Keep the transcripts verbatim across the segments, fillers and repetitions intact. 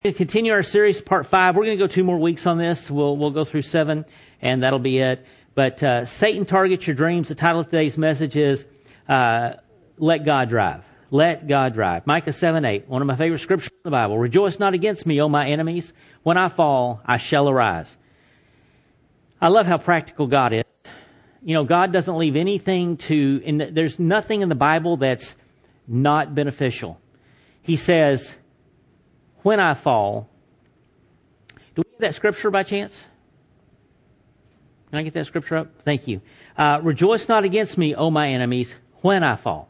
We're going to continue our series, part five. We're going to go two more weeks on this. We'll we'll go through seven, and that'll be it. But uh, Satan targets your dreams. The title of today's message is uh, Let God Drive. Let God drive. Micah seven eight, one of my favorite scriptures in the Bible. Rejoice not against me, O my enemies. When I fall, I shall arise. I love how practical God is. You know, God doesn't leave anything to, in, there's nothing in the Bible that's not beneficial. He says, when I fall. Do we have that scripture by chance? Can I get that scripture up? Thank you. Uh, Rejoice not against me, O my enemies, when I fall.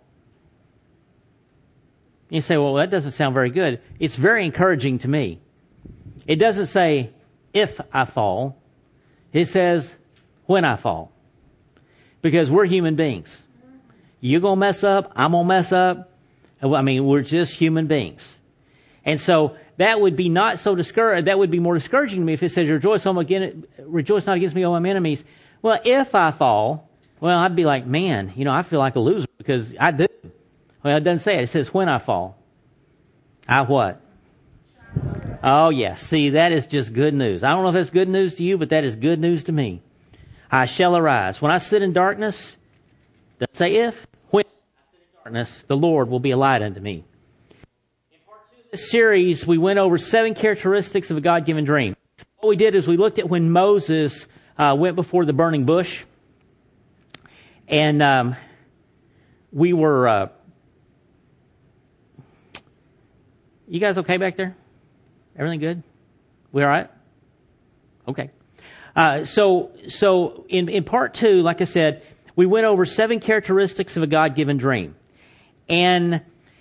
You say, well, that doesn't sound very good. It's very encouraging to me. It doesn't say, if I fall. It says, when I fall. Because we're human beings. You're going to mess up. I'm going to mess up. I mean, we're just human beings. And so that would be not so discouraging. That would be more discouraging to me if it says, rejoice, oh, again, rejoice not against me, O my enemies. Well, if I fall, well, I'd be like, man, you know, I feel like a loser because I do. Well, it doesn't say it. It says, when I fall. I what? Oh, yeah. See, that is just good news. I don't know if that's good news to you, but that is good news to me. I shall arise. When I sit in darkness, doesn't say if, when I sit in darkness, the Lord will be a light unto me. In part two of this series, we went over seven characteristics of a God-given dream. What we did is we looked at when Moses uh, went before the burning bush, and um, we were... Uh, you guys okay back there? Everything good? We all right? Okay. Uh, so, so in, in part two, like I said, we went over seven characteristics of a God-given dream. And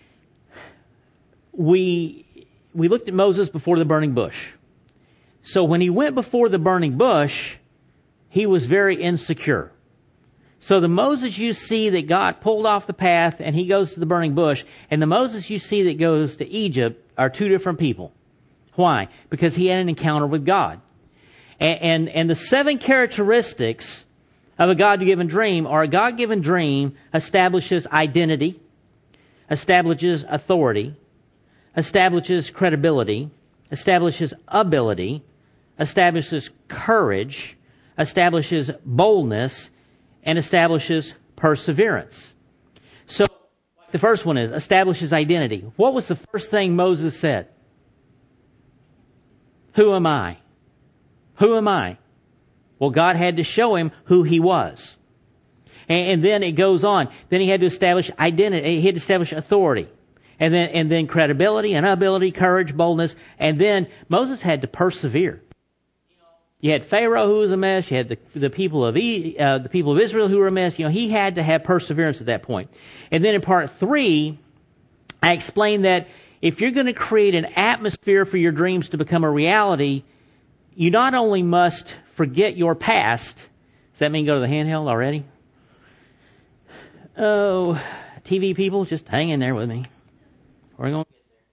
we, we looked at Moses before the burning bush. So when he went before the burning bush, he was very insecure. So the Moses you see that God pulled off the path and he goes to the burning bush, and the Moses you see that goes to Egypt are two different people. Why? Because he had an encounter with God. And, and, and the seven characteristics of a God-given dream are: a God-given dream establishes identity, establishes authority, establishes credibility, establishes ability, establishes courage, establishes boldness, and establishes perseverance. So, the first one is establishes identity. What was the first thing Moses said? Who am I? Who am I? Well, God had to show him who he was. And, and then it goes on. Then he had to establish identity. He had to establish authority. And then, and then credibility and ability, courage, boldness. And then Moses had to persevere. You had Pharaoh who was a mess. You had the, the people of e, uh, the people of Israel who were a mess. You know, he had to have perseverance at that point. And then in part three, I explained that if you're going to create an atmosphere for your dreams to become a reality, you not only must forget your past. Does that mean go to the handheld already? Oh, T V people, just hang in there with me. We're going to get there.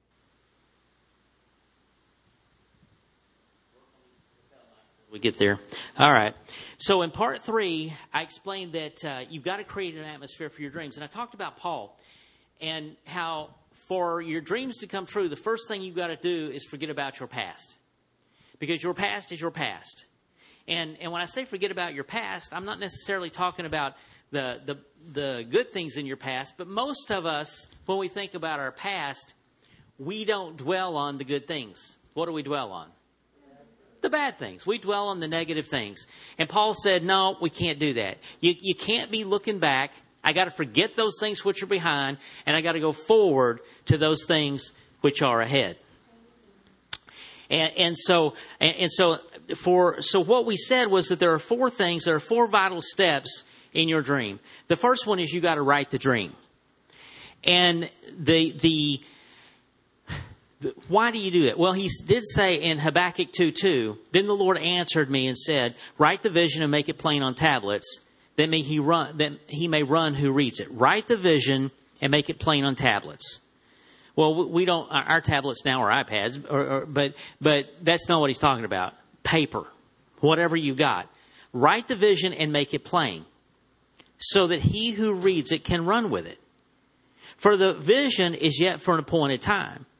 We get there. All right. So in part three, I explained that uh, you've got to create an atmosphere for your dreams. And I talked about Paul and how for your dreams to come true, the first thing you've got to do is forget about your past. Because your past is your past. And and when I say forget about your past, I'm not necessarily talking about the, the, the good things in your past. But most of us, when we think about our past, we don't dwell on the good things. What do we dwell on? The bad things. We dwell on the negative things. And Paul said, no, we can't do that. You, you can't be looking back. I got to forget those things which are behind, and I got to go forward to those things which are ahead. And, and so, and, and so, for so what we said was that there are four things. There are four vital steps in your dream. The first one is you got to write the dream. And the the. Why do you do that? Well, he did say in Habakkuk two two, then the Lord answered me and said, write the vision and make it plain on tablets, that may he run, that he may run who reads it. Write the vision and make it plain on tablets. Well, we don't, our tablets now are iPads, or, or, but, but that's not what he's talking about. Paper, whatever you got. Write the vision and make it plain so that he who reads it can run with it. For the vision is yet for an appointed time.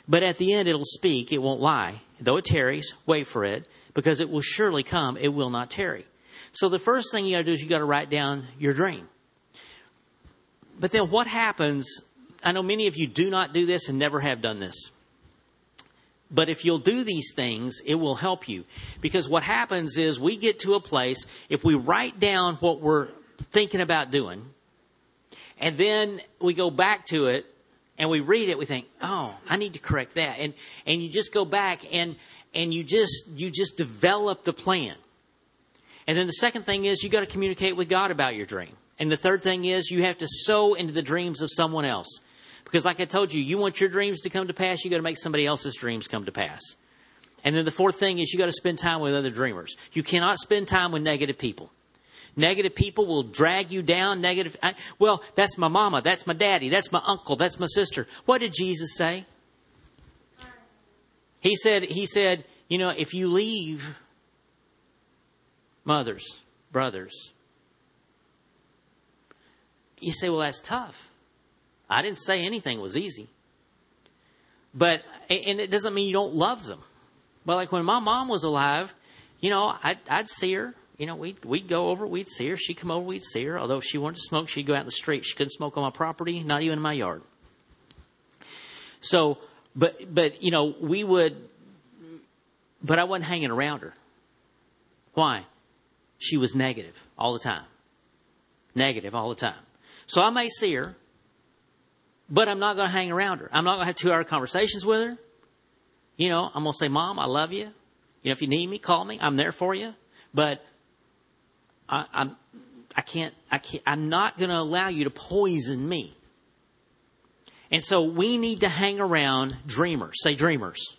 But at the end, it'll speak. It won't lie. Though it tarries, wait for it, because it will surely come. It will not tarry. So the first thing you got to do is you got to write down your dream. But then what happens, I know many of you do not do this and never have done this. But if you'll do these things, it will help you. Because what happens is we get to a place, if we write down what we're thinking about doing, and then we go back to it, and we read it, we think, oh, I need to correct that. And and you just go back and and you just you just develop the plan. And then the second thing is you got to communicate with God about your dream. And the third thing is you have to sow into the dreams of someone else. Because like I told you, you want your dreams to come to pass, you got to make somebody else's dreams come to pass. And then the fourth thing is you got to spend time with other dreamers. You cannot spend time with negative people. Negative people will drag you down. Negative. I, well, that's my mama. That's my daddy. That's my uncle. That's my sister. What did Jesus say? He said, he said, you know, if you leave mothers, brothers, you say, well, that's tough. I didn't say anything was easy. But, and it doesn't mean you don't love them. But like when my mom was alive, you know, I'd, I'd see her. You know, we'd, we'd go over, we'd see her. She'd come over, we'd see her. Although if she wanted to smoke, she'd go out in the street. She couldn't smoke on my property, not even in my yard. So, but, but, you know, we would, but I wasn't hanging around her. Why? She was negative all the time. Negative all the time. So I may see her, but I'm not going to hang around her. I'm not going to have two-hour conversations with her. You know, I'm going to say, Mom, I love you. You know, if you need me, call me. I'm there for you. But I, I'm, I can't, I can't, I'm not going to allow you to poison me. And so we need to hang around dreamers. Say dreamers.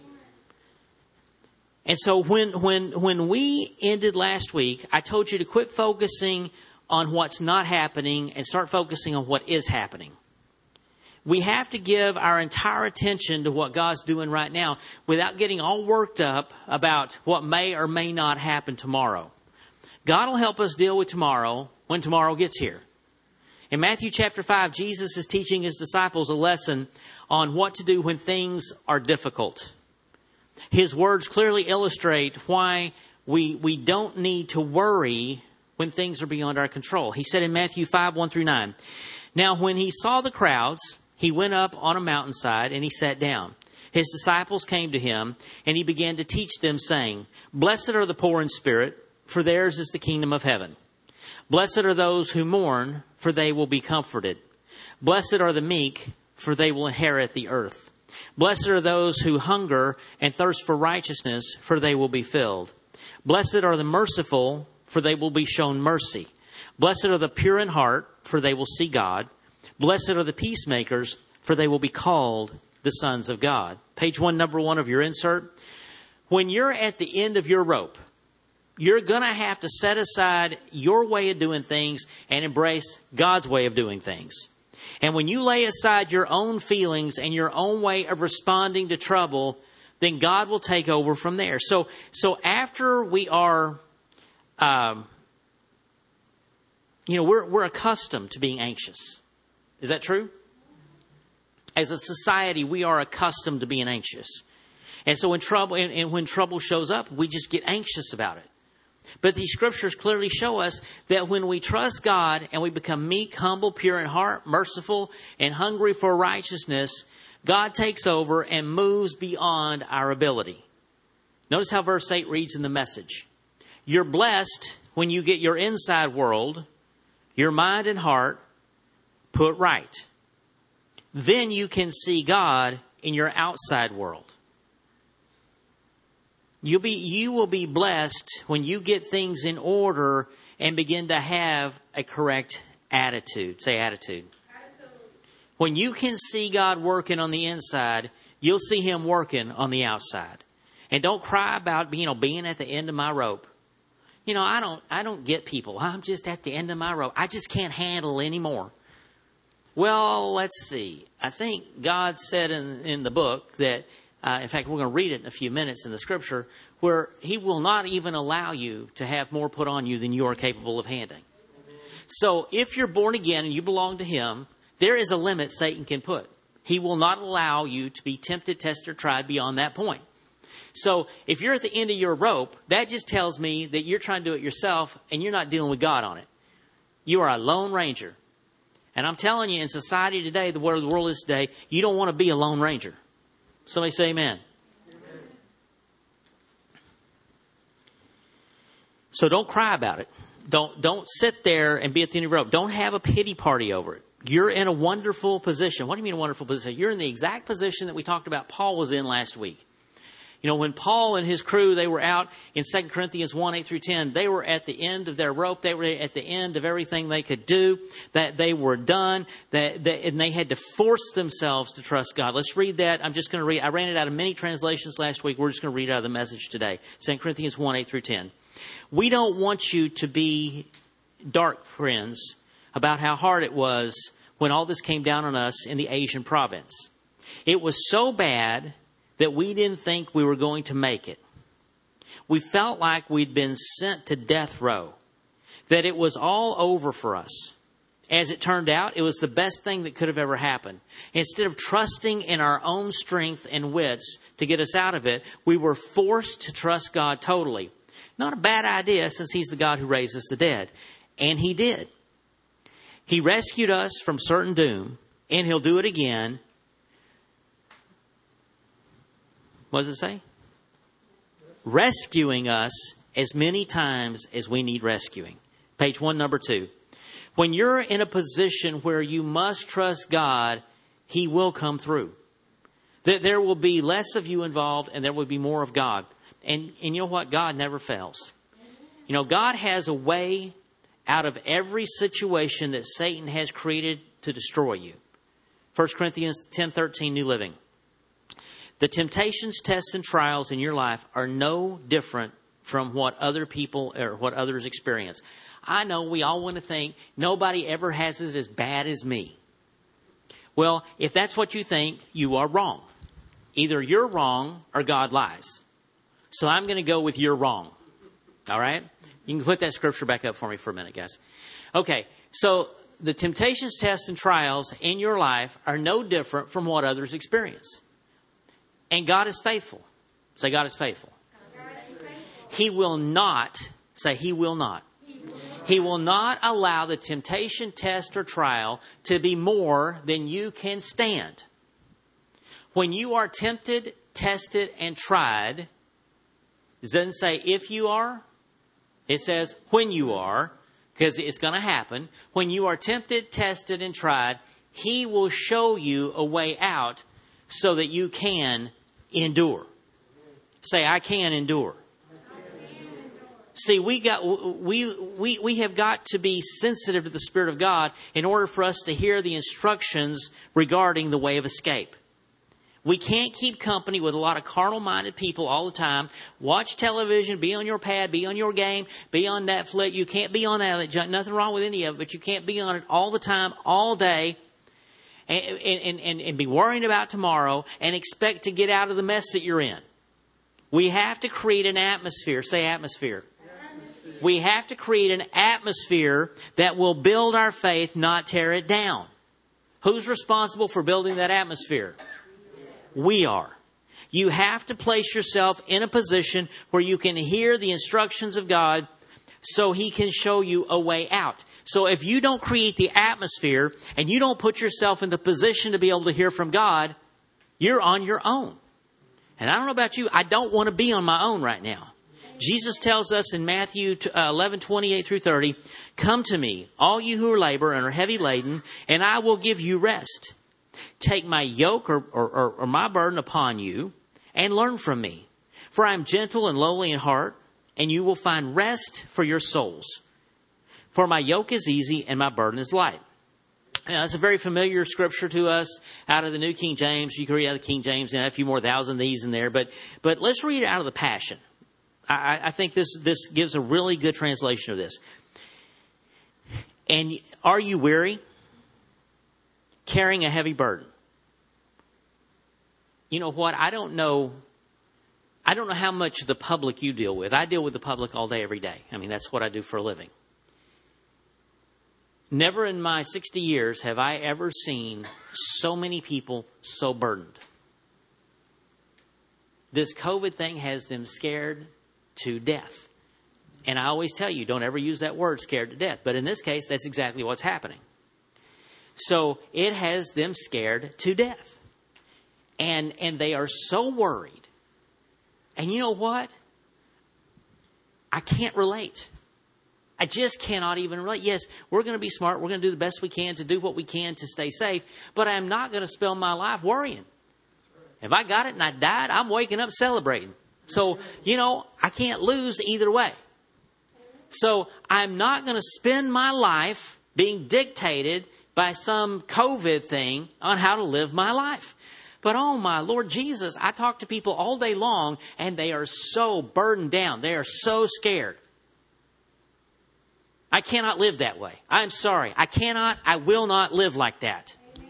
And so when, when, when we ended last week, I told you to quit focusing on what's not happening and start focusing on what is happening. We have to give our entire attention to what God's doing right now without getting all worked up about what may or may not happen tomorrow. God will help us deal with tomorrow when tomorrow gets here. In Matthew chapter five, Jesus is teaching his disciples a lesson on what to do when things are difficult. His words clearly illustrate why we, we don't need to worry when things are beyond our control. He said in Matthew five, one through nine, now when he saw the crowds, he went up on a mountainside and he sat down. His disciples came to him and he began to teach them, saying, blessed are the poor in spirit, for theirs is the kingdom of heaven. Blessed are those who mourn, for they will be comforted. Blessed are the meek, for they will inherit the earth. Blessed are those who hunger and thirst for righteousness, for they will be filled. Blessed are the merciful, for they will be shown mercy. Blessed are the pure in heart, for they will see God. Blessed are the peacemakers, for they will be called the sons of God. Page one, number one of your insert. When you're at the end of your rope, you're going to have to set aside your way of doing things and embrace God's way of doing things. And when you lay aside your own feelings and your own way of responding to trouble, then God will take over from there. So, so after we are, um, you know, we're we're accustomed to being anxious. Is that true? As a society, we are accustomed to being anxious. And so when trouble, and, and when trouble shows up, we just get anxious about it. But these scriptures clearly show us that when we trust God and we become meek, humble, pure in heart, merciful, and hungry for righteousness, God takes over and moves beyond our ability. Notice how verse eight reads in the Message. You're blessed when you get your inside world, your mind and heart, put right. Then you can see God in your outside world. You'll be, you will be blessed when you get things in order and begin to have a correct attitude. Say attitude. Attitude. When you can see God working on the inside, you'll see him working on the outside. And don't cry about, you know, being at the end of my rope. You know, I don't, I don't get people. I'm just at the end of my rope. I just can't handle anymore. Well, let's see. I think God said in, in the book that, uh, in fact, we're going to read it in a few minutes in the scripture, where he will not even allow you to have more put on you than you are capable of handling. So if you're born again and you belong to him, there is a limit Satan can put. He will not allow you to be tempted, tested, or tried beyond that point. So if you're at the end of your rope, that just tells me that you're trying to do it yourself and you're not dealing with God on it. You are a lone ranger. And I'm telling you, in society today, the way the world is today, you don't want to be a lone ranger. Somebody say amen. Amen. So don't cry about it. Don't, don't sit there and be at the end of your rope. Don't have a pity party over it. You're in a wonderful position. What do you mean a wonderful position? You're in the exact position that we talked about Paul was in last week. You know, when Paul and his crew, they were out in Second Corinthians one, eight through ten, they were at the end of their rope. They were at the end of everything they could do, that they were done, that, that and they had to force themselves to trust God. Let's read that. I'm just going to read. I ran it out of many translations last week. We're just going to read out of the Message today. Second Corinthians one, eight through ten. We don't want you to be dark, friends, about how hard it was when all this came down on us in the Asian province. It was so bad that we didn't think we were going to make it. We felt like we'd been sent to death row, that it was all over for us. As it turned out, it was the best thing that could have ever happened. Instead of trusting in our own strength and wits to get us out of it, we were forced to trust God totally. Not a bad idea, since He's the God who raises the dead. And He did. He rescued us from certain doom, and He'll do it again. What does it say? Rescuing us as many times as we need rescuing. Page one, number two. When you're in a position where you must trust God, He will come through. That there will be less of you involved and there will be more of God. And, and you know what? God never fails. You know, God has a way out of every situation that Satan has created to destroy you. First Corinthians ten thirteen, New Living. The temptations, tests, and trials in your life are no different from what other people or what others experience. I know we all want to think nobody ever has it as bad as me. Well, if that's what you think, you are wrong. Either you're wrong or God lies. So I'm going to go with you're wrong. All right? You can put that scripture back up for me for a minute, guys. Okay, so the temptations, tests, and trials in your life are no different from what others experience. And God is faithful. Say, God is faithful. He will not, say, He will not. He will not allow the temptation, test, or trial to be more than you can stand. When you are tempted, tested, and tried, it doesn't say if you are. It says when you are, because it's going to happen. When you are tempted, tested, and tried, He will show you a way out so that you can endure. Say, I can endure. See, we got we we we have got to be sensitive to the Spirit of God in order for us to hear the instructions regarding the way of escape. We can't keep company with a lot of carnal-minded people all the time. Watch television, be on your pad, be on your game, be on Netflix. You can't be on that. Nothing wrong with any of it, but you can't be on it all the time, all day, and, and, and, and be worrying about tomorrow and expect to get out of the mess that you're in. We have to create an atmosphere. Say atmosphere. Atmosphere. We have to create an atmosphere that will build our faith, not tear it down. Who's responsible for building that atmosphere? We are. You have to place yourself in a position where you can hear the instructions of God so He can show you a way out. So if you don't create the atmosphere and you don't put yourself in the position to be able to hear from God, you're on your own. And I don't know about you, I don't want to be on my own right now. Jesus tells us in Matthew eleven, twenty-eight through thirty, come to me, all you who are labor and are heavy laden, and I will give you rest. Take my yoke or, or, or my burden upon you and learn from me. For I am gentle and lowly in heart, and you will find rest for your souls. For my yoke is easy and my burden is light. Now, it's a very familiar scripture to us out of the New King James. You can read out of the King James and a few more thousand of these in there. But but let's read it out of the Passion. I, I think this, this gives a really good translation of this. And are you weary? Carrying a heavy burden. You know what? I don't know. I don't know how much of the public you deal with. I deal with the public all day, every day. I mean, that's what I do for a living. Never in my sixty years have I ever seen so many people so burdened. This COVID thing has them scared to death. And I always tell you, don't ever use that word, scared to death. But in this case, that's exactly what's happening. So it has them scared to death. And, and they are so worried. And you know what? I can't relate. I just cannot even relate. Yes, we're going to be smart. We're going to do the best we can to do what we can to stay safe. But I'm not going to spend my life worrying. If I got it and I died, I'm waking up celebrating. So, you know, I can't lose either way. So I'm not going to spend my life being dictated by some COVID thing on how to live my life. But oh my Lord Jesus, I talk to people all day long and they are so burdened down. They are so scared. I cannot live that way. I'm sorry. I cannot, I will not live like that. Amen.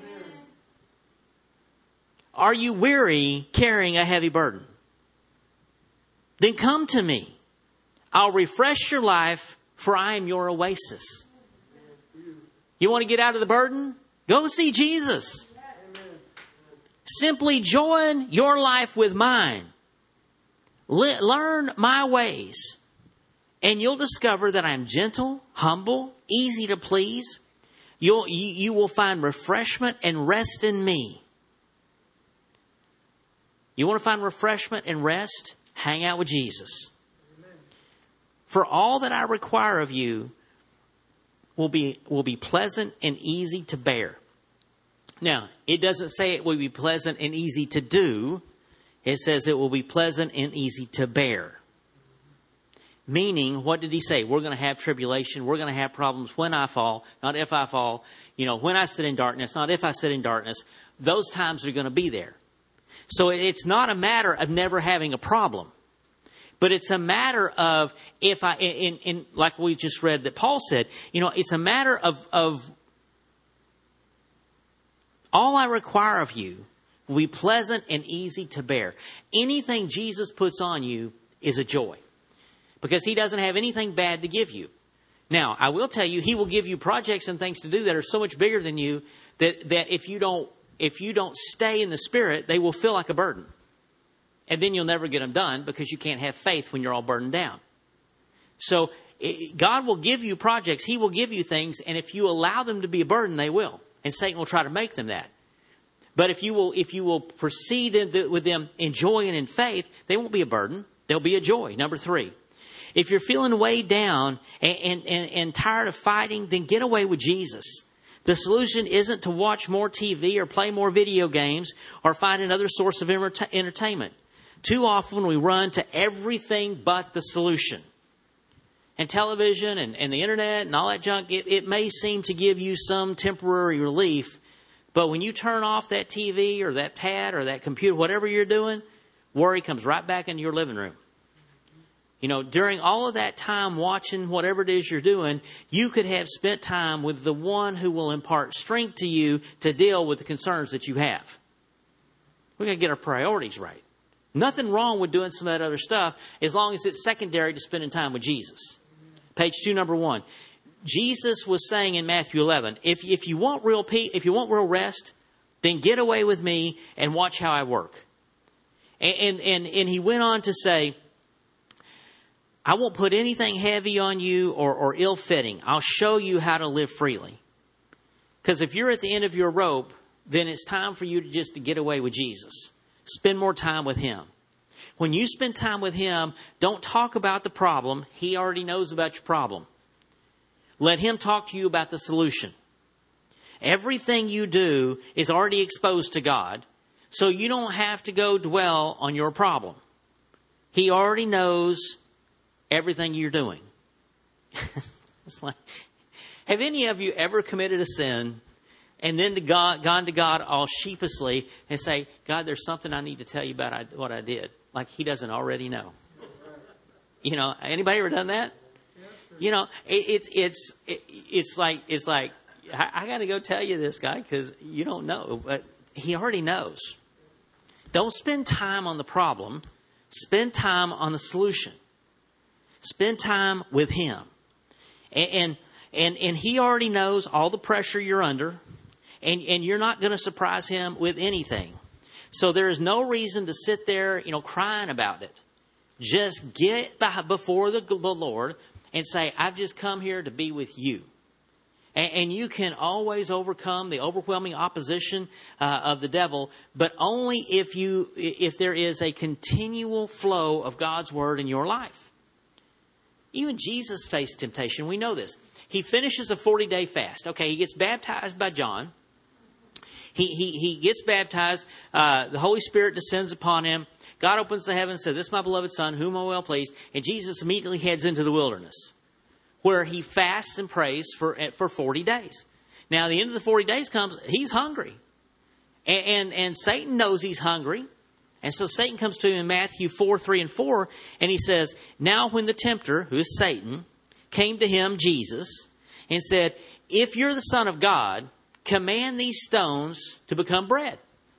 Are you weary carrying a heavy burden? Then come to me. I'll refresh your life, for I am your oasis. You want to get out of the burden? Go see Jesus. Simply join your life with mine. Le- learn my ways. And you'll discover that I'm gentle, humble, easy to please. You'll, you, you will find refreshment and rest in me. You want to find refreshment and rest? Hang out with Jesus. Amen. For all that I require of you will be, will be pleasant and easy to bear. Now, it doesn't say it will be pleasant and easy to do. It says it will be pleasant and easy to bear. Meaning, what did he say? We're going to have tribulation. We're going to have problems when I fall, not if I fall. You know, when I sit in darkness, not if I sit in darkness. Those times are going to be there. So it's not a matter of never having a problem. But it's a matter of, if I, in, in like we just read that Paul said, you know, it's a matter of, of all I require of you will be pleasant and easy to bear. Anything Jesus puts on you is a joy. Because he doesn't have anything bad to give you. Now, I will tell you, he will give you projects and things to do that are so much bigger than you that, that if you don't if you don't stay in the Spirit, they will feel like a burden. And then you'll never get them done because you can't have faith when you're all burdened down. So it, God will give you projects. He will give you things. And if you allow them to be a burden, they will. And Satan will try to make them that. But if you will if you will proceed in the, with them in joy and in faith, they won't be a burden. They'll be a joy. Number three. If you're feeling weighed down and, and, and, and tired of fighting, then get away with Jesus. The solution isn't to watch more T V or play more video games or find another source of entertainment. Too often we run to everything but the solution. And television and, and the internet and all that junk, it, it may seem to give you some temporary relief. But when you turn off that T V or that pad or that computer, whatever you're doing, worry comes right back into your living room. You know, during all of that time watching whatever it is you're doing, you could have spent time with the one who will impart strength to you to deal with the concerns that you have. We've got to get our priorities right. Nothing wrong with doing some of that other stuff as long as it's secondary to spending time with Jesus. Page two, number one. Jesus was saying in Matthew eleven, if, if you want real peace, if you want real rest, then get away with me and watch how I work. And, and, and, and he went on to say, I won't put anything heavy on you or, or ill-fitting. I'll show you how to live freely. Because if you're at the end of your rope, then it's time for you to just to get away with Jesus. Spend more time with him. When you spend time with him, don't talk about the problem. He already knows about your problem. Let him talk to you about the solution. Everything you do is already exposed to God, so you don't have to go dwell on your problem. He already knows everything you're doing. It's like, have any of you ever committed a sin and then to God, gone to God all sheepishly and say, God, there's something I need to tell you about I, what I did? Like he doesn't already know. You know, anybody ever done that? You know, it, it, it's it, it's like it's like I, I got to go tell you this, guy, because you don't know, but he already knows. Don't spend time on the problem. Spend time on the solution. Spend time with him. And, and And, and he already knows all the pressure you're under. And, and you're not going to surprise him with anything. So there is no reason to sit there, you know, crying about it. Just get before the, the Lord and say, I've just come here to be with you. And, and you can always overcome the overwhelming opposition uh, of the devil, but only if you if there is a continual flow of God's word in your life. Even Jesus faced temptation. We know this. He finishes a forty-day fast. Okay, he gets baptized by John. He he he gets baptized. Uh, the Holy Spirit descends upon him. God opens the heavens and says, "This is my beloved Son, whom I am well pleased." And Jesus immediately heads into the wilderness, where he fasts and prays for for forty days. Now, the end of the forty days comes. He's hungry, and and, and Satan knows he's hungry, and so Satan comes to him in Matthew four, three, and four, and he says, "Now, when the tempter, who is Satan, came to him, Jesus, and said, 'If you're the Son of God, command these stones to become bread.'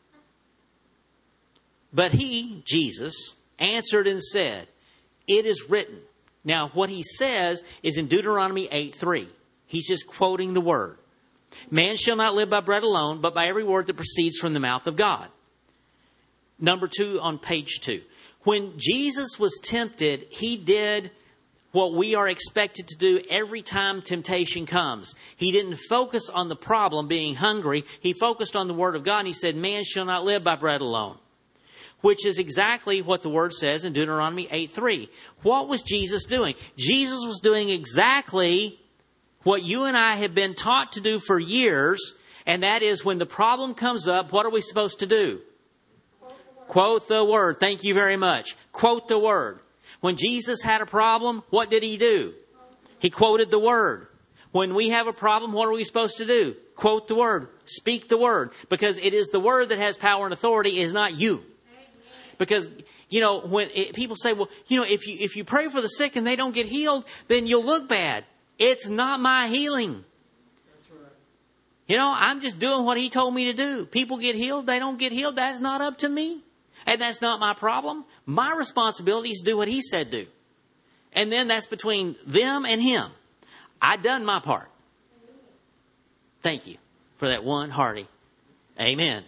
But he, Jesus, answered and said, 'It is written.'" Now, what he says is in Deuteronomy eight, three. He's just quoting the word. "Man shall not live by bread alone, but by every word that proceeds from the mouth of God." Number two on page two. When Jesus was tempted, he did what we are expected to do every time temptation comes. He didn't focus on the problem, being hungry. He focused on the word of God, and he said, "Man shall not live by bread alone." Which is exactly what the word says in Deuteronomy eight, three. What was Jesus doing? Jesus was doing exactly what you and I have been taught to do for years, and that is when the problem comes up, what are we supposed to do? Quote the word. Thank you very much. Quote the word. When Jesus had a problem, what did he do? He quoted the word. When we have a problem, what are we supposed to do? Quote the word. Speak the word. Because it is the word that has power and authority, it is not you. Because, you know, when it, people say, well, you know, if you if you pray for the sick and they don't get healed, then you'll look bad. It's not my healing. That's right. You know, I'm just doing what he told me to do. People get healed, they don't get healed. That's not up to me. And that's not my problem. My responsibility is to do what he said do. And then that's between them and him. I done my part. Thank you for that one hearty amen.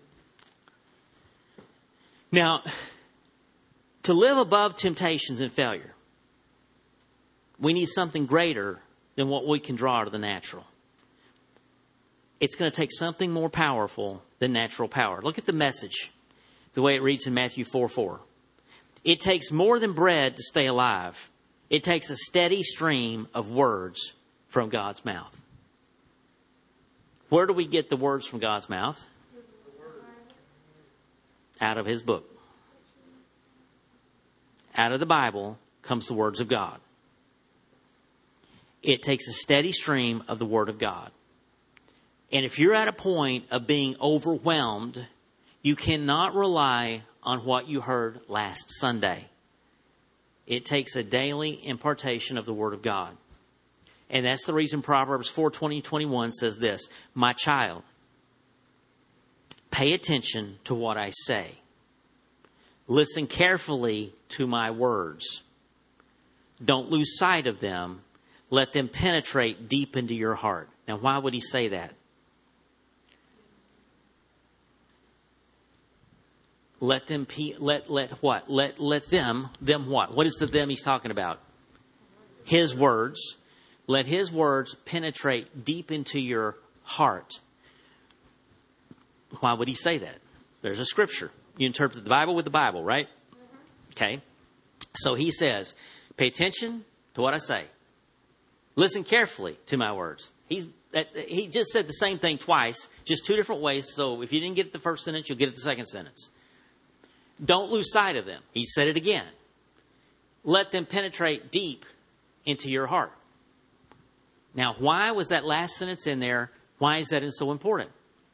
Now, to live above temptations and failure, we need something greater than what we can draw out of the natural. It's going to take something more powerful than natural power. Look at the Message, the way it reads in Matthew four, four. "It takes more than bread to stay alive. It takes a steady stream of words from God's mouth." Where do we get the words from God's mouth? Out of his book. Out of the Bible comes the words of God. It takes a steady stream of the word of God. And if you're at a point of being overwhelmed, you cannot rely on what you heard last Sunday. It takes a daily impartation of the word of God. And that's the reason Proverbs four, twenty, twenty-one says this: "My child, pay attention to what I say. Listen carefully to my words. Don't lose sight of them. Let them penetrate deep into your heart." Now, why would he say that? Let them, let, let what? Let, let them, them what? What is the them he's talking about? His words. Let his words penetrate deep into your heart. Why would he say that? There's a scripture. You interpret the Bible with the Bible, right? Okay. So he says, pay attention to what I say. Listen carefully to my words. He's that, he just said the same thing twice, just two different ways. So if you didn't get it the first sentence, you'll get it the second sentence. Don't lose sight of them. He said it again. Let them penetrate deep into your heart. Now, why was that last sentence in there? Why is that so important?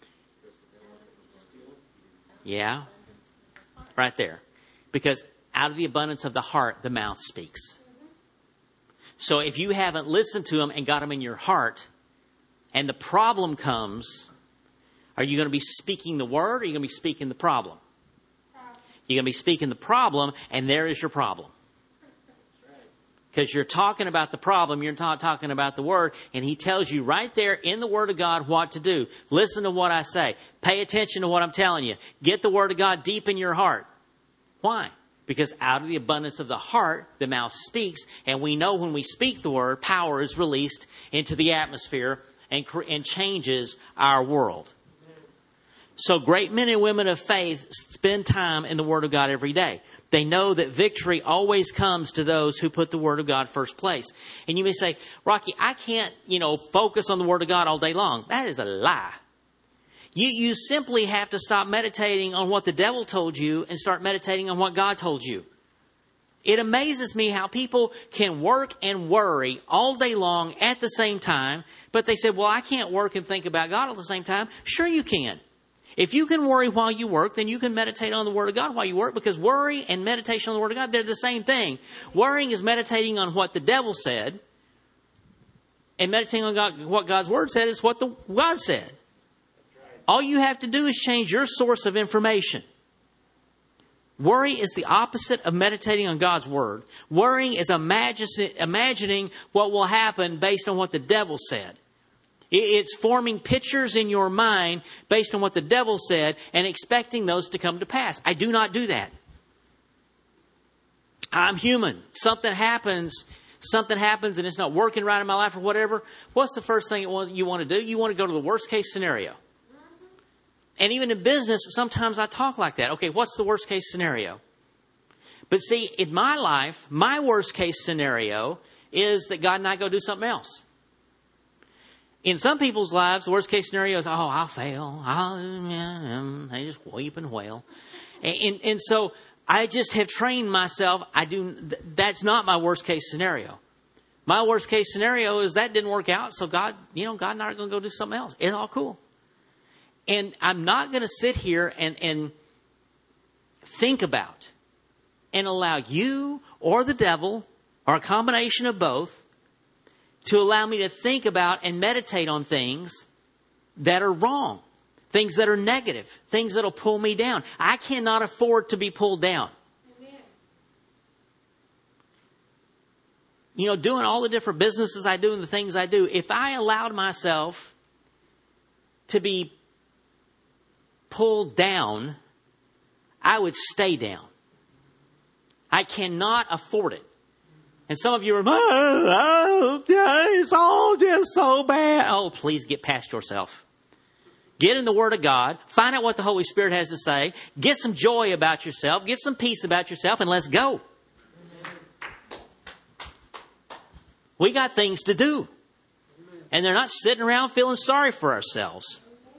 Yeah, right there. Because out of the abundance of the heart, the mouth speaks. So if you haven't listened to them and got them in your heart, and the problem comes, are you going to be speaking the word, or are you going to be speaking the problem? You're going to be speaking the problem, and there is your problem. Because you're talking about the problem, you're not talking about the Word, and He tells you right there in the Word of God what to do. Listen to what I say. Pay attention to what I'm telling you. Get the Word of God deep in your heart. Why? Because out of the abundance of the heart, the mouth speaks, and we know when we speak the Word, power is released into the atmosphere and, and changes our world. So great men and women of faith spend time in the Word of God every day. They know that victory always comes to those who put the Word of God first place. And you may say, Rocky, I can't, you know, focus on the Word of God all day long. That is a lie. You, you simply have to stop meditating on what the devil told you and start meditating on what God told you. It amazes me how people can work and worry all day long at the same time, but they say, well, I can't work and think about God at the same time. Sure you can. If you can worry while you work, then you can meditate on the Word of God while you work, because worry and meditation on the Word of God, they're the same thing. Worrying is meditating on what the devil said, and meditating on God, what God's Word said is what the God said. All you have to do is change your source of information. Worry is the opposite of meditating on God's Word. Worrying is imagining what will happen based on what the devil said. It's forming pictures in your mind based on what the devil said and expecting those to come to pass. I do not do that. I'm human. Something happens, something happens and it's not working right in my life or whatever. What's the first thing you want to do? You want to go to the worst case scenario. And even in business, sometimes I talk like that. Okay, what's the worst case scenario? But see, in my life, my worst case scenario is that God and I go do something else. In some people's lives, the worst case scenario is, oh, I'll fail. I'll, yeah, they just weep and wail. And, and, and so I just have trained myself. I do. That's not my worst case scenario. My worst case scenario is that didn't work out. So God, you know, God and I are going to go do something else. It's all cool. And I'm not going to sit here and, and think about and allow you or the devil or a combination of both to allow me to think about and meditate on things that are wrong, things that are negative, things that will pull me down. I cannot afford to be pulled down. Amen. You know, doing all the different businesses I do and the things I do, if I allowed myself to be pulled down, I would stay down. I cannot afford it. And some of you are, oh, oh, it's all just so bad. Oh, please get past yourself. Get in the Word of God. Find out what the Holy Spirit has to say. Get some joy about yourself. Get some peace about yourself, and let's go. We got things to do. And they're not sitting around feeling sorry for ourselves.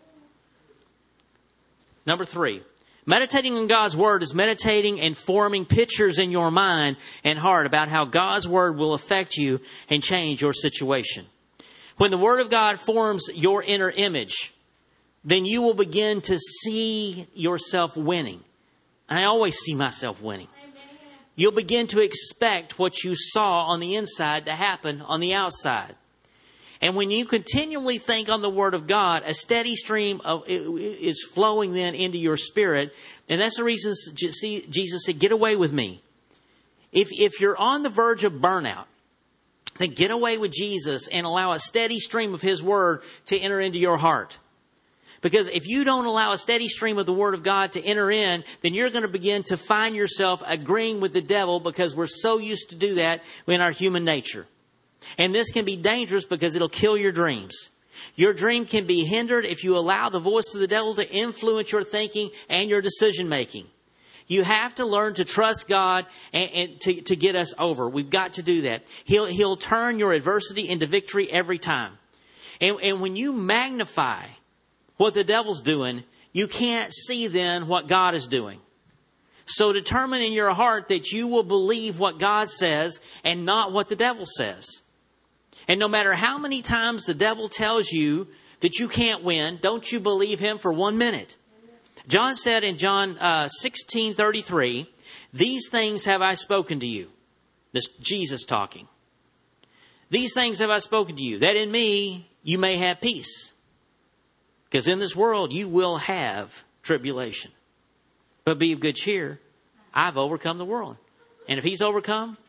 Number three. Meditating on God's Word is meditating and forming pictures in your mind and heart about how God's Word will affect you and change your situation. When the Word of God forms your inner image, then you will begin to see yourself winning. And I always see myself winning. You'll begin to expect what you saw on the inside to happen on the outside. And when you continually think on the Word of God, a steady stream of is flowing then into your spirit. And that's the reason Jesus said, get away with me. If, if you're on the verge of burnout, then get away with Jesus and allow a steady stream of His Word to enter into your heart. Because if you don't allow a steady stream of the Word of God to enter in, then you're going to begin to find yourself agreeing with the devil, because we're so used to do that in our human nature. And this can be dangerous because it'll kill your dreams. Your dream can be hindered if you allow the voice of the devil to influence your thinking and your decision making. You have to learn to trust God and, and to, to get us over. We've got to do that. He'll, he'll turn your adversity into victory every time. And, and when you magnify what the devil's doing, you can't see then what God is doing. So determine in your heart that you will believe what God says and not what the devil says. And no matter how many times the devil tells you that you can't win, don't you believe him for one minute. John said in John uh, sixteen thirty-three, these things have I spoken to you. This Jesus talking. These things have I spoken to you, that in me you may have peace. Because in this world you will have tribulation. But be of good cheer. I've overcome the world. And if He's overcome,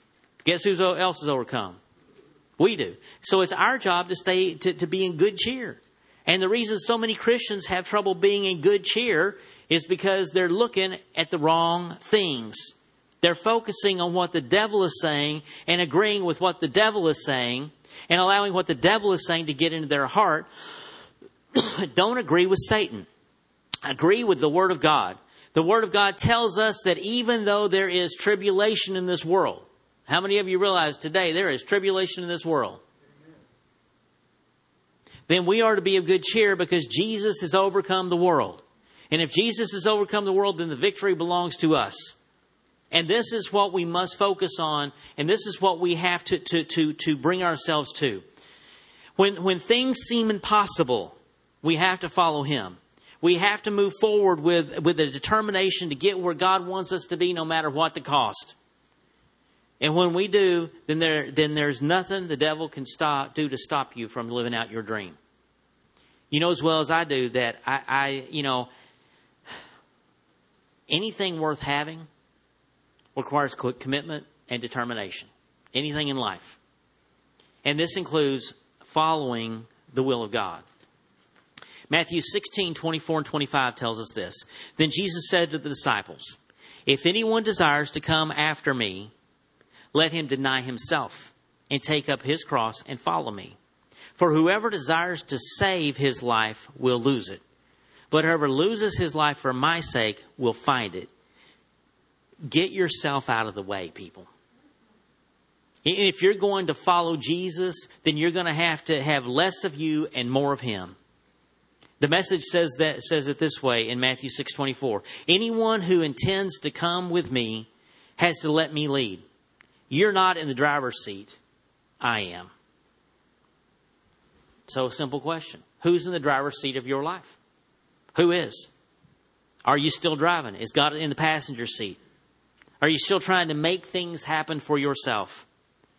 Guess who else is overcome? We do. So it's our job to stay, to, to be in good cheer. And the reason so many Christians have trouble being in good cheer is because they're looking at the wrong things. They're focusing on what the devil is saying and agreeing with what the devil is saying and allowing what the devil is saying to get into their heart. Don't agree with Satan. Agree with the Word of God. The Word of God tells us that even though there is tribulation in this world, how many of you realize today there is tribulation in this world? Then we are to be of good cheer because Jesus has overcome the world. And if Jesus has overcome the world, then the victory belongs to us. And this is what we must focus on. And this is what we have to, to, to, to bring ourselves to. When, when things seem impossible, we have to follow Him. We have to move forward with, with a determination to get where God wants us to be no matter what the cost. And when we do, then there then there's nothing the devil can stop do to stop you from living out your dream. You know as well as I do that I, I you know, anything worth having requires commitment and determination. Anything in life. And this includes following the will of God. Matthew sixteen, twenty-four and twenty-five tells us this. Then Jesus said to the disciples, if anyone desires to come after me, let him deny himself and take up his cross and follow me. For whoever desires to save his life will lose it. But whoever loses his life for my sake will find it. Get yourself out of the way, people. If you're going to follow Jesus, then you're going to have to have less of you and more of Him. The Message says that says it this way in Matthew six twenty-four. Anyone who intends to come with me has to let me lead. You're not in the driver's seat. I am. So, simple question. Who's in the driver's seat of your life? Who is? Are you still driving? Is God in the passenger seat? Are you still trying to make things happen for yourself?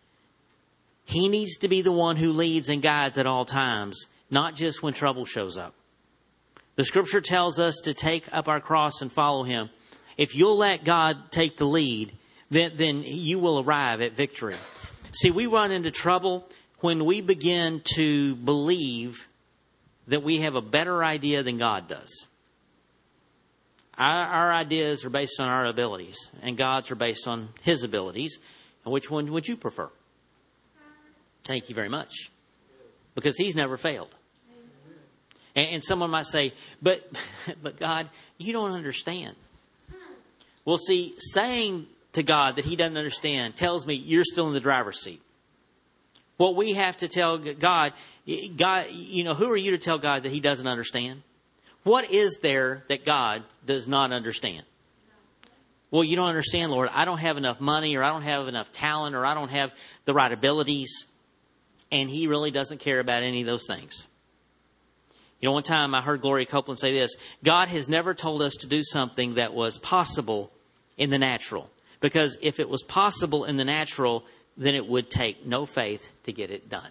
He needs to be the one who leads and guides at all times, not just when trouble shows up. The Scripture tells us to take up our cross and follow Him. If you'll let God take the lead, then, then you will arrive at victory. See, we run into trouble when we begin to believe that we have a better idea than God does. Our, our ideas are based on our abilities, and God's are based on His abilities. And which one would you prefer? Thank you very much. Because He's never failed. And, and someone might say, but, but God, you don't understand. Well, see, saying to God that He doesn't understand tells me you're still in the driver's seat. What we have to tell God, God, you know, who are you to tell God that He doesn't understand? What is there that God does not understand? Well, you don't understand, Lord. I don't have enough money, or I don't have enough talent, or I don't have the right abilities. And He really doesn't care about any of those things. You know, one time I heard Gloria Copeland say this. God has never told us to do something that was possible in the natural. Because if it was possible in the natural, then it would take no faith to get it done.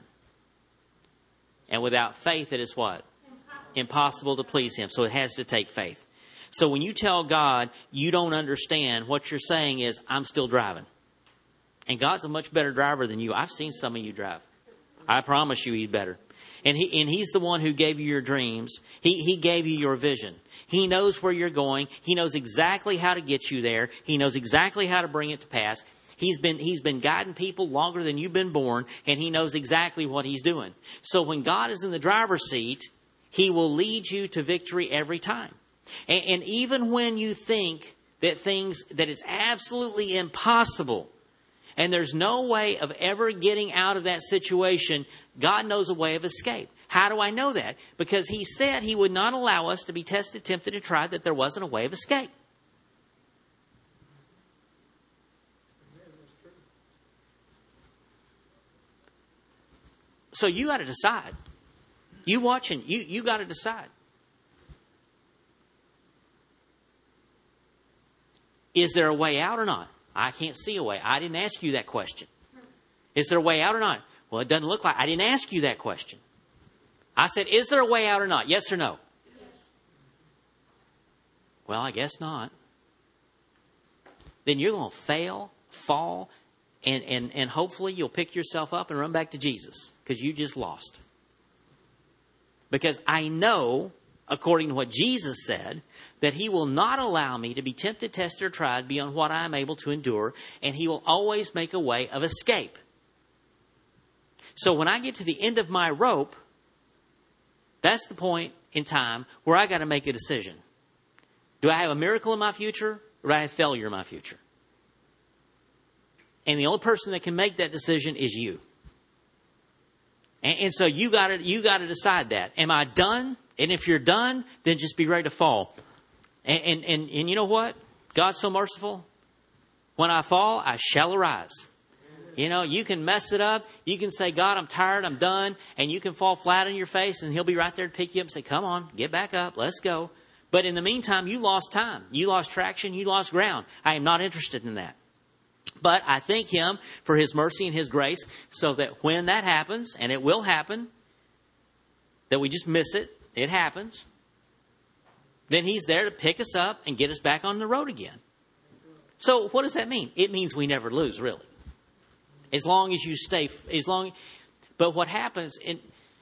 And without faith, it is what? Impossible to please Him. So it has to take faith. So when you tell God you don't understand, what you're saying is, I'm still driving. And God's a much better driver than you. I've seen some of you drive. I promise you He's better. And he and He's the one who gave you your dreams. He He gave you your vision. He knows where you're going. He knows exactly how to get you there. He knows exactly how to bring it to pass. He's been He's been guiding people longer than you've been born, and He knows exactly what He's doing. So when God is in the driver's seat, He will lead you to victory every time. And, and even when you think that things that is absolutely impossible, and there's no way of ever getting out of that situation, God knows a way of escape. How do I know that? Because He said He would not allow us to be tested, tempted, and tried, that there wasn't a way of escape. So you got to decide. You watching, you, you got to decide. Is there a way out or not? I can't see a way. I didn't ask you that question. Is there a way out or not? Well, it doesn't look like. I didn't ask you that question. I said, is there a way out or not? Yes or no? Yes. Well, I guess not. Then you're going to fail, fall, And, and, and hopefully you'll pick yourself up and run back to Jesus because you just lost. Because I know, according to what Jesus said, that he will not allow me to be tempted, tested, or tried beyond what I am able to endure, and he will always make a way of escape. So when I get to the end of my rope, that's the point in time where I got to make a decision. Do I have a miracle in my future, or do I have failure in my future? And the only person that can make that decision is you. And, and so you got to you got to decide that. Am I done? And if you're done, then just be ready to fall. And, and, and, and you know what? God's so merciful. When I fall, I shall arise. You know, you can mess it up. You can say, God, I'm tired. I'm done. And you can fall flat on your face and he'll be right there to pick you up and say, come on, get back up. Let's go. But in the meantime, you lost time. You lost traction. You lost ground. I am not interested in that. But I thank him for his mercy and his grace so that when that happens, and it will happen, that we just miss it, it happens, then he's there to pick us up and get us back on the road again. So what does that mean? It means we never lose, really. As long as you stay, as long, but what happens, in,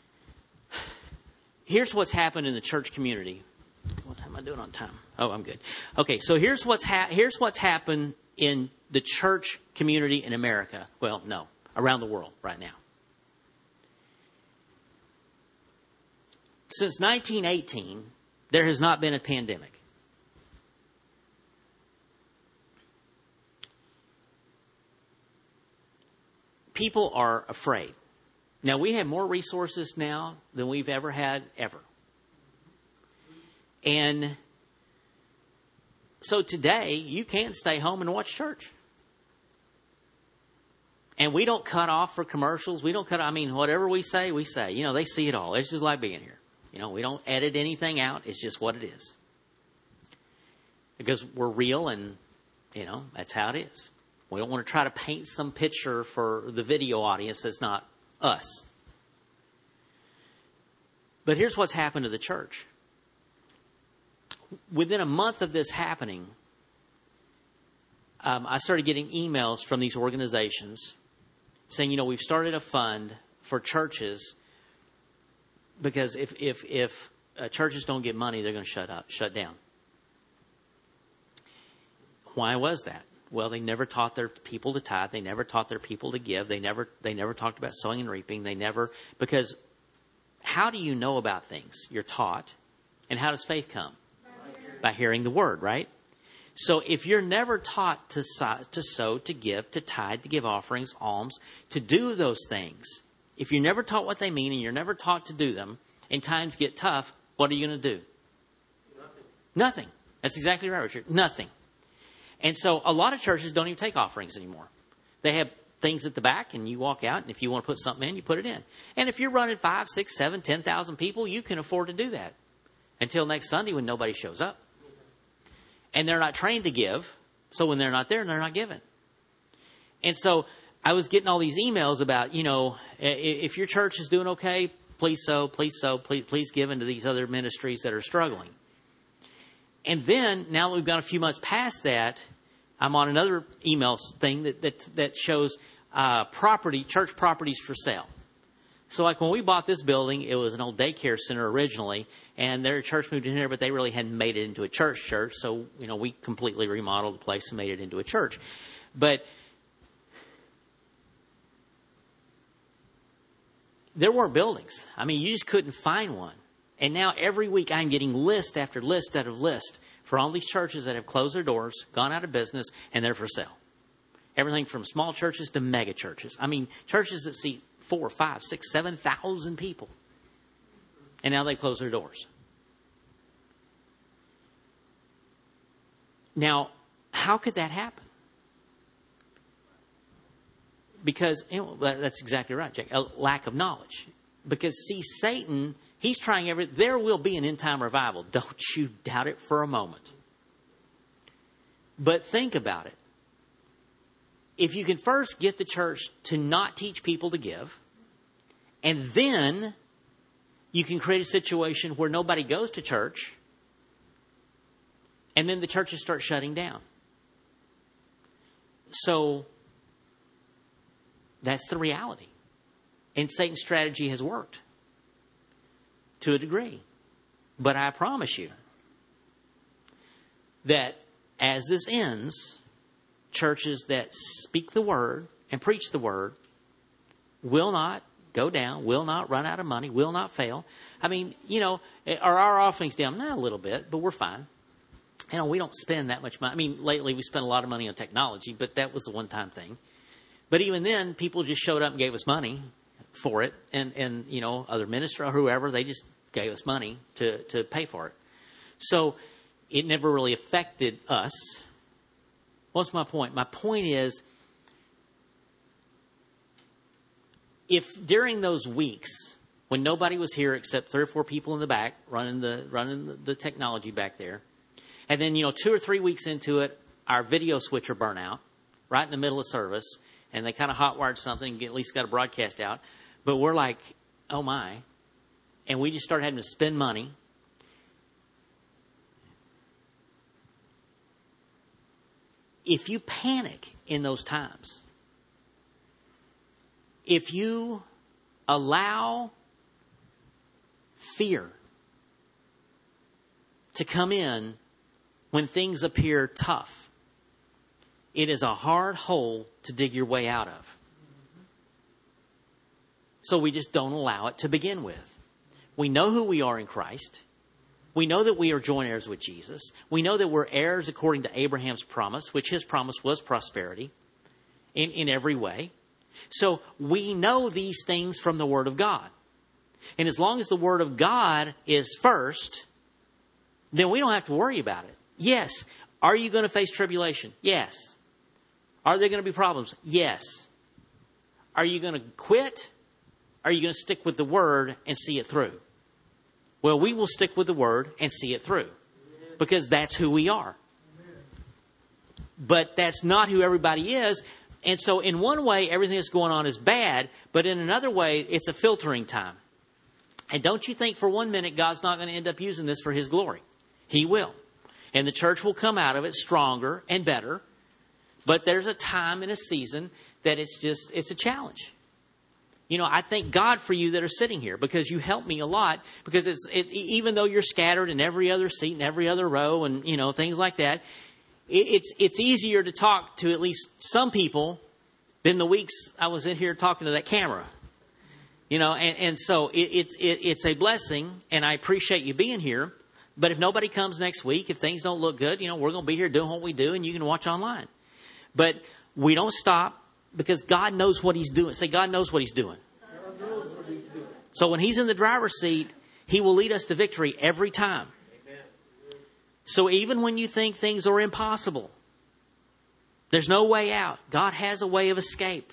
here's what's happened in the church community. What am I doing on time? Oh, I'm good. Okay, so here's what's ha- here's what's happened in the church community in America. Well, no, around the world right now. Since nineteen eighteen, there has not been a pandemic. People are afraid. Now, we have more resources now than we've ever had, ever. And so today, you can't stay home and watch church. And we don't cut off for commercials. We don't cut, I mean, whatever we say, we say. You know, they see it all. It's just like being here. You know, we don't edit anything out. It's just what it is. Because we're real and, you know, that's how it is. We don't want to try to paint some picture for the video audience that's not us. But here's what's happened to the church. Within a month of this happening, um, I started getting emails from these organizations saying, you know, we've started a fund for churches because if if if uh, churches don't get money, they're going to shut up, shut down. Why was that? Well, they never taught their people to tithe. They never taught their people to give. They never they never talked about sowing and reaping. They never, because how do you know about things? You're taught. And how does faith come? By hearing the word, right? So if you're never taught to sow, to sow, to give, to tithe, to give offerings, alms, to do those things, if you're never taught what they mean and you're never taught to do them, and times get tough, what are you going to do? Nothing. Nothing. That's exactly right, Richard. Nothing. And so a lot of churches don't even take offerings anymore. They have things at the back, and you walk out, and if you want to put something in, you put it in. And if you're running five, six, seven, ten thousand people, you can afford to do that until next Sunday when nobody shows up. And they're not trained to give, so when they're not there, they're not giving. And so I was getting all these emails about, you know, if your church is doing okay, please sow, please sow, please, please give into these other ministries that are struggling. And then, now that we've gone a few months past that, I'm on another email thing that that, that shows uh, property, church properties for sale. So like when we bought this building, it was an old daycare center originally, and their church moved in here, but they really hadn't made it into a church church. So, you know, we completely remodeled the place and made it into a church. But there weren't buildings. I mean, you just couldn't find one. And now every week I'm getting list after list after list for all these churches that have closed their doors, gone out of business, and they're for sale. Everything from small churches to mega churches. I mean, churches that seat four, five, six, seven thousand people. And now they close their doors. Now, how could that happen? Because, you know, that's exactly right, Jake. A lack of knowledge. Because, see, Satan, he's trying every... There will be an end-time revival. Don't you doubt it for a moment. But think about it. If you can first get the church to not teach people to give, and then you can create a situation where nobody goes to church, and then the churches start shutting down. So That's the reality. And Satan's strategy has worked to a degree. But I promise you that as this ends, churches that speak the word and preach the word will not go down, will not run out of money, will not fail. I mean, you know, are our offerings down? Not a little bit, but we're fine. You know, we don't spend that much money. I mean, lately we spent a lot of money on technology, but that was a one-time thing. But even then, people just showed up and gave us money for it. And, and you know, other minister or whoever, they just gave us money to, to pay for it. So it never really affected us. What's my point? My point is, if during those weeks when nobody was here except three or four people in the back running the running the, the technology back there, and then, you know, two or three weeks into it, our video switcher burnt out right in the middle of service, and they kind of hot-wired something and at least got a broadcast out. But we're like, oh my. And we just started having to spend money. If you panic in those times, if you allow fear to come in when things appear tough, it is a hard hole to dig your way out of. So we just don't allow it to begin with. We know who we are in Christ. We know that we are joint heirs with Jesus. We know that we're heirs according to Abraham's promise, which his promise was prosperity in, in every way. So we know these things from the Word of God. And as long as the Word of God is first, then we don't have to worry about it. Yes. Are you going to face tribulation? Yes. Are there going to be problems? Yes. Are you going to quit? Are you going to stick with the Word and see it through? Well, we will stick with the Word and see it through, because that's who we are. But that's not who everybody is. And so in one way, everything that's going on is bad, but in another way, it's a filtering time. And don't you think for one minute God's not going to end up using this for His glory. He will. And the church will come out of it stronger and better. But there's a time and a season that it's just, it's a challenge. You know, I thank God for you that are sitting here, because you help me a lot. Because it's it, even though you're scattered in every other seat and every other row and, you know, things like that, it, it's it's easier to talk to at least some people than the weeks I was in here talking to that camera. You know, and, and so it, it's it, it's a blessing, and I appreciate you being here. But if nobody comes next week, if things don't look good, you know, we're going to be here doing what we do, and you can watch online. But we don't stop, because God knows what He's doing. Say, God knows what He's doing. God knows what He's doing. So when He's in the driver's seat, He will lead us to victory every time. Amen. So even when you think things are impossible, there's no way out, God has a way of escape.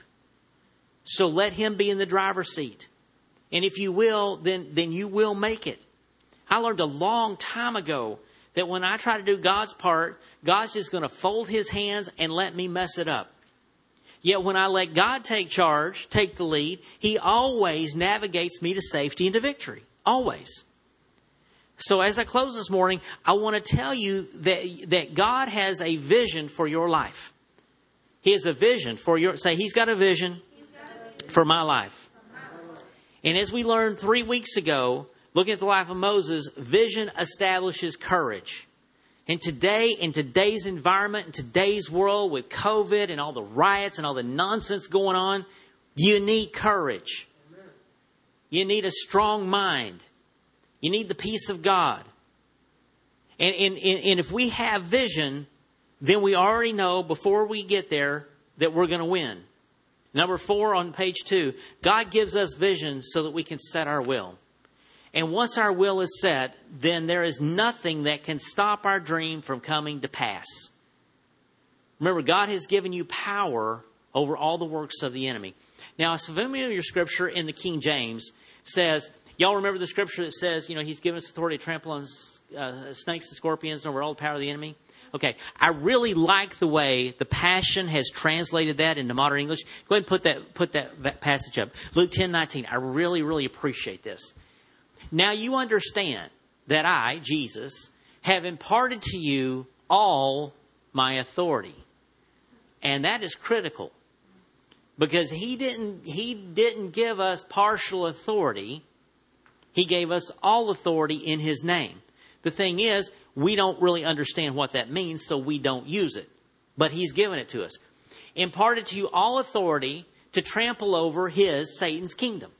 So let Him be in the driver's seat. And if you will, then, then you will make it. I learned a long time ago that when I try to do God's part, God's just going to fold His hands and let me mess it up. Yet when I let God take charge, take the lead, He always navigates me to safety and to victory. Always. So as I close this morning, I want to tell you that, that God has a vision for your life. He has a vision for your, say, He's got a vision for my life. And as we learned three weeks ago, looking at the life of Moses, vision establishes courage. And today, in today's environment, in today's world with COVID and all the riots and all the nonsense going on, you need courage. Amen. You need a strong mind. You need the peace of God. And, and, and if we have vision, then we already know before we get there that we're going to win. Number four on page two, God gives us vision so that we can set our will. And once our will is set, then there is nothing that can stop our dream from coming to pass. Remember, God has given you power over all the works of the enemy. Now, a familiar scripture in the King James says, y'all remember the scripture that says, you know, He's given us authority to trample on uh, snakes and scorpions and over all the power of the enemy? Okay, I really like the way the Passion has translated that into modern English. Go ahead and put that, put that, that passage up. Luke ten nineteen. I really, really appreciate this. Now you understand that I, Jesus, have imparted to you all my authority. And that is critical. Because he didn't, he didn't give us partial authority. He gave us all authority in his name. The thing is, we don't really understand what that means, so we don't use it. But he's given it to us. Imparted to you all authority to trample over his, Satan's kingdom.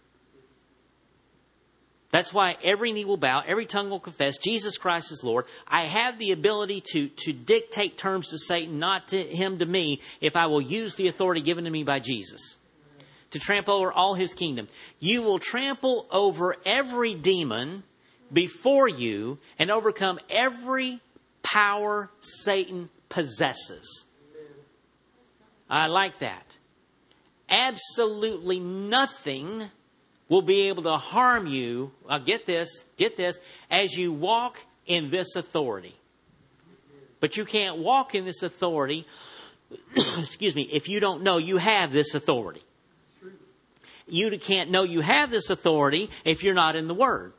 That's why every knee will bow, every tongue will confess Jesus Christ is Lord. I have the ability to, to dictate terms to Satan, not to him to me, if I will use the authority given to me by Jesus. To trample over all his kingdom. You will trample over every demon before you and overcome every power Satan possesses. I like that. Absolutely nothing will be able to harm you. Uh, get this, get this, as you walk in this authority. But you can't walk in this authority, excuse me, if you don't know you have this authority. You can't know you have this authority if you're not in the Word.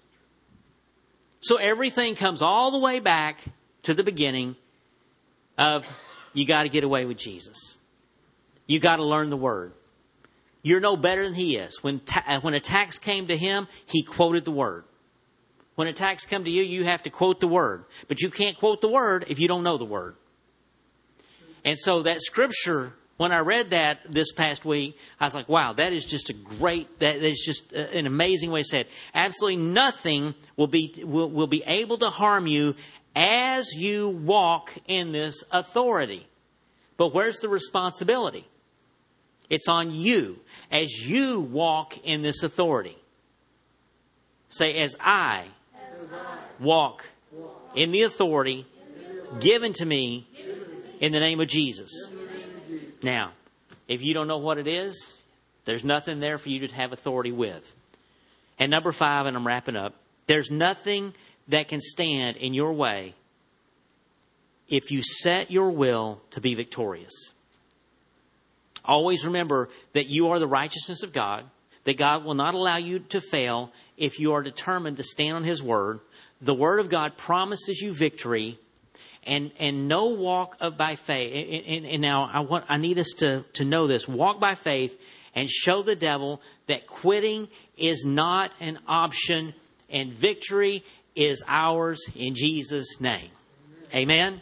So everything comes all the way back to the beginning of you got to get away with Jesus. You got to learn the Word. You're no better than he is. When ta- when attacks came to him, he quoted the Word. When attacks come to you, you have to quote the Word. But you can't quote the Word if you don't know the Word. And so that scripture, when I read that this past week, I was like, wow, that is just a great, that is just an amazing way to say it. Absolutely nothing will be, will, will be able to harm you as you walk in this authority. But where's the responsibility? It's on you as you walk in this authority. Say, as I, as I walk, walk in the authority given to me in the name of Jesus. Now, if you don't know what it is, there's nothing there for you to have authority with. And number five, and I'm wrapping up, there's nothing that can stand in your way if you set your will to be victorious. Always remember that you are the righteousness of God, that God will not allow you to fail if you are determined to stand on his word. The word of God promises you victory and, and no walk of by faith. And, and, and now I want, I need us to, to know this. Walk by faith and show the devil that quitting is not an option and victory is ours in Jesus' name. Amen.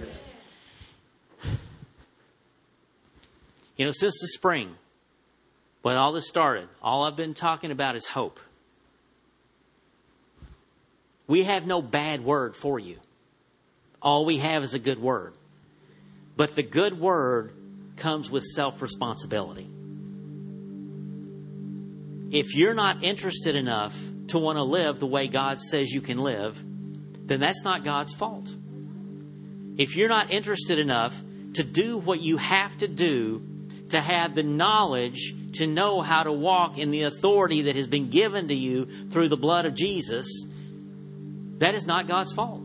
You know, since the spring, when all this started, all I've been talking about is hope. We have no bad word for you. All we have is a good word. But the good word comes with self-responsibility. If you're not interested enough to want to live the way God says you can live, then that's not God's fault. If you're not interested enough to do what you have to do to have the knowledge to know how to walk in the authority that has been given to you through the blood of Jesus, that is not God's fault.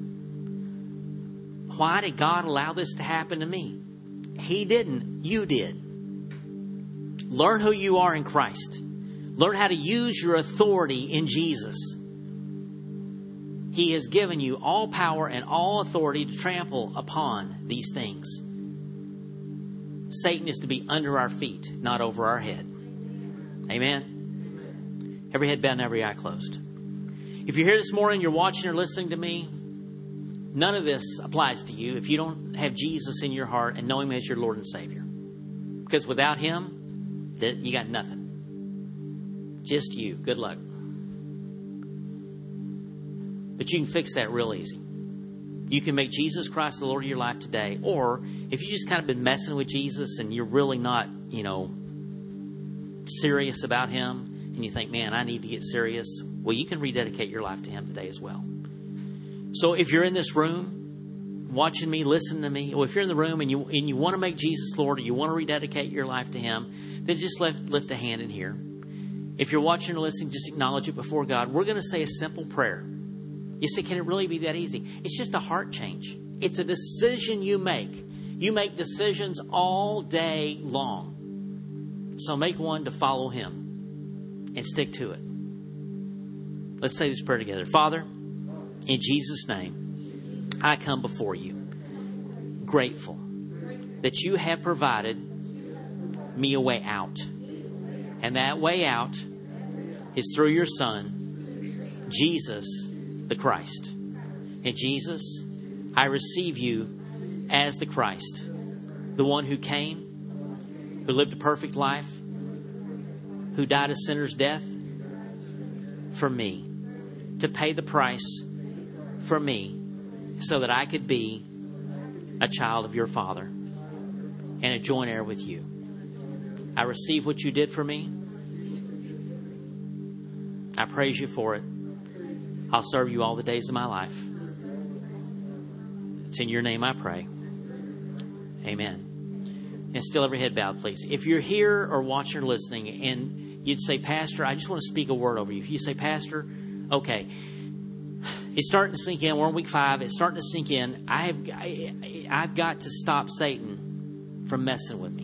Why did God allow this to happen to me? He didn't. You did. Learn who you are in Christ. Learn how to use your authority in Jesus. He has given you all power and all authority to trample upon these things. Satan is to be under our feet, not over our head. Amen? Amen. Every head bowed and every eye closed. If you're here this morning, you're watching or listening to me, none of this applies to you if you don't have Jesus in your heart and know him as your Lord and Savior. Because without him, you got nothing. Just you. Good luck. But you can fix that real easy. You can make Jesus Christ the Lord of your life today. Or if you just kind of been messing with Jesus and you're really not, you know, serious about him, and you think, man, I need to get serious, well, you can rededicate your life to him today as well. So if you're in this room, watching me, listening to me, or if you're in the room and you and you want to make Jesus Lord, or you want to rededicate your life to him, then just lift, lift a hand in here. If you're watching or listening, just acknowledge it before God. We're going to say a simple prayer. You say, can it really be that easy? It's just a heart change. It's a decision you make. You make decisions all day long. So make one to follow him and stick to it. Let's say this prayer together. Father, in Jesus' name, I come before you, grateful that you have provided me a way out. And that way out is through your Son, Jesus the Christ. And Jesus, I receive you as the Christ, the one who came, who lived a perfect life, who died a sinner's death for me, to pay the price for me so that I could be a child of your Father and a joint heir with you. I receive what you did for me. I praise you for it. I'll serve you all the days of my life. It's in your name I pray. Amen. And still every head bowed, please. If you're here or watching or listening and you'd say, Pastor, I just want to speak a word over you. If you say, Pastor, okay, it's starting to sink in. We're on week five. It's starting to sink in. I have, I, I've got to stop Satan from messing with me.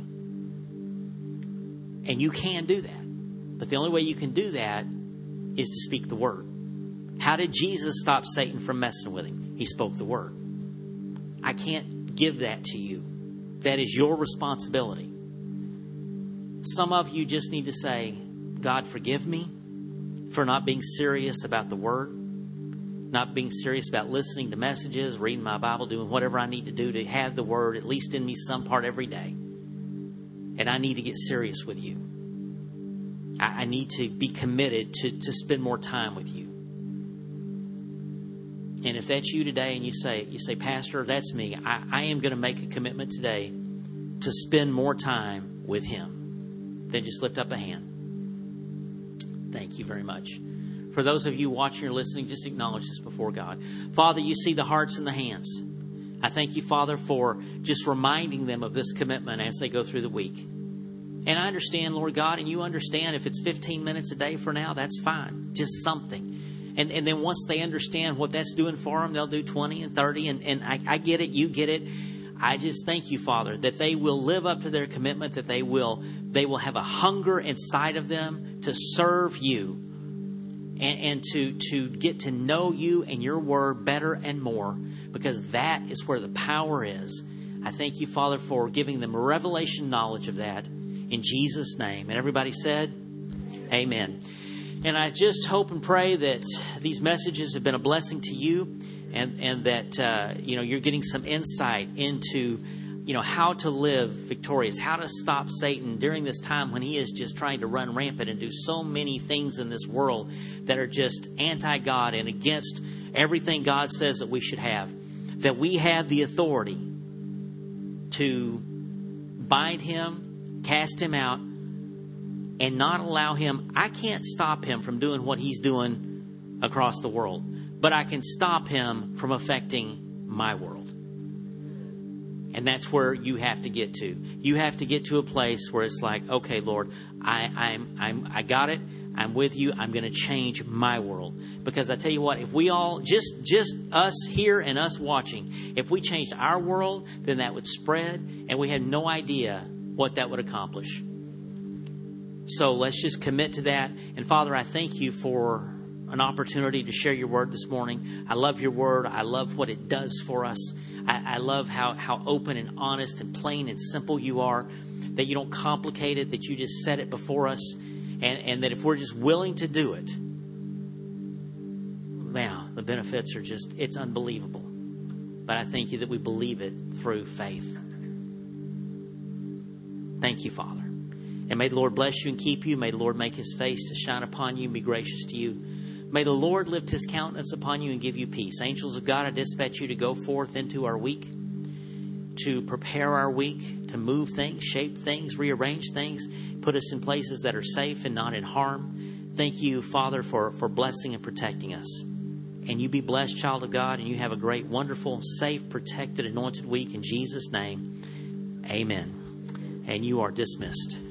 And you can do that. But the only way you can do that is to speak the word. How did Jesus stop Satan from messing with him? He spoke the word. I can't give that to you. That is your responsibility. Some of you just need to say, God, forgive me for not being serious about the word, not being serious about listening to messages, reading my Bible, doing whatever I need to do to have the word at least in me some part every day. And I need to get serious with you. I, I need to be committed to, to spend more time with you. And if that's you today and you say, you say, Pastor, that's me. I, I am going to make a commitment today to spend more time with him. Then just lift up a hand. Thank you very much. For those of you watching or listening, just acknowledge this before God. Father, you see the hearts and the hands. I thank you, Father, for just reminding them of this commitment as they go through the week. And I understand, Lord God, and you understand if it's fifteen minutes a day for now, that's fine. Just something. And and then once they understand what that's doing for them, they'll do twenty and thirty. And, and I, I get it. You get it. I just thank you, Father, that they will live up to their commitment, that they will they will have a hunger inside of them to serve you and, and to, to get to know you and your word better and more, because that is where the power is. I thank you, Father, for giving them revelation knowledge of that in Jesus' name. And everybody said, amen. And I just hope and pray that these messages have been a blessing to you, and, and that, uh, you know, you're getting some insight into, you know, how to live victorious, how to stop Satan during this time when he is just trying to run rampant and do so many things in this world that are just anti-God and against everything God says that we should have. That we have the authority to bind him, cast him out, and not allow him. I can't stop him from doing what he's doing across the world, but I can stop him from affecting my world. And that's where you have to get to. You have to get to a place where it's like, okay, Lord, I, I'm, I'm, I got it. I'm with you. I'm going to change my world. Because I tell you what, if we all, just, just us here and us watching, if we changed our world, then that would spread, and we had no idea what that would accomplish. So let's just commit to that. And Father, I thank you for an opportunity to share your word this morning. I love your word. I love what it does for us. I, I love how, how open and honest and plain and simple you are, that you don't complicate it, that you just set it before us, and, and that if we're just willing to do it, wow, the benefits are just, it's unbelievable. But I thank you that we believe it through faith. Thank you, Father. And may the Lord bless you and keep you. May the Lord make his face to shine upon you and be gracious to you. May the Lord lift his countenance upon you and give you peace. Angels of God, I dispatch you to go forth into our week, to prepare our week, to move things, shape things, rearrange things, put us in places that are safe and not in harm. Thank you, Father, for, for blessing and protecting us. And you be blessed, child of God, and you have a great, wonderful, safe, protected, anointed week in Jesus' name. Amen. And you are dismissed.